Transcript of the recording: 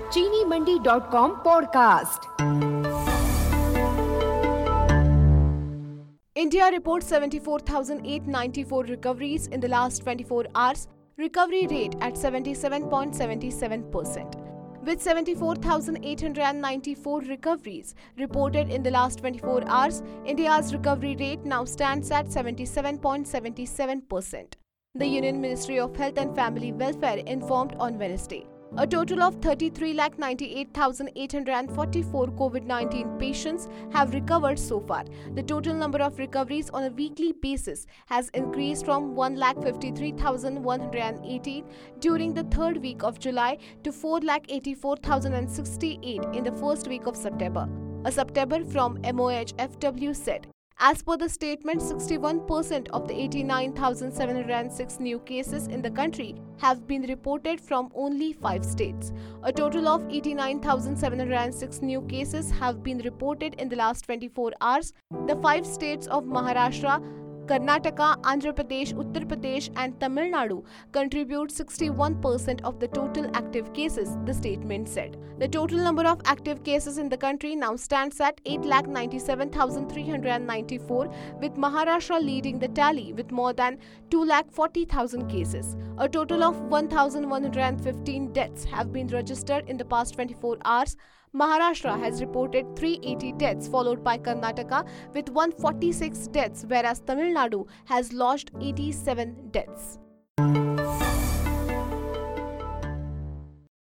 चीनीमंडी.com podcast. India reports 74,894 recoveries in the last 24 hours, recovery rate at 77.77%. With 74,894 recoveries reported in the last 24 hours, India's recovery rate now stands at 77.77%. The Union Ministry of Health and Family Welfare informed on Wednesday. A total of 33,98,844 COVID-19 patients have recovered so far. The total number of recoveries on a weekly basis has increased from 1,53,118 during the third week of July to 4,84,068 in the first week of September. A September from MOHFW said. As per the statement, 61% of the 89,706 new cases in the country have been reported from only 5 states. A total of 89,706 new cases have been reported in the last 24 hours. The 5 states of Maharashtra, Karnataka, Andhra Pradesh, Uttar Pradesh and Tamil Nadu contribute 61% of the total active cases, the statement said. The total number of active cases in the country now stands at 8,97,394, with Maharashtra leading the tally with more than 2,40,000 cases. A total of 1,115 deaths have been registered in the past 24 hours. Maharashtra has reported 380 deaths, followed by Karnataka with 146 deaths, whereas Tamil Nadu has lodged 87 deaths.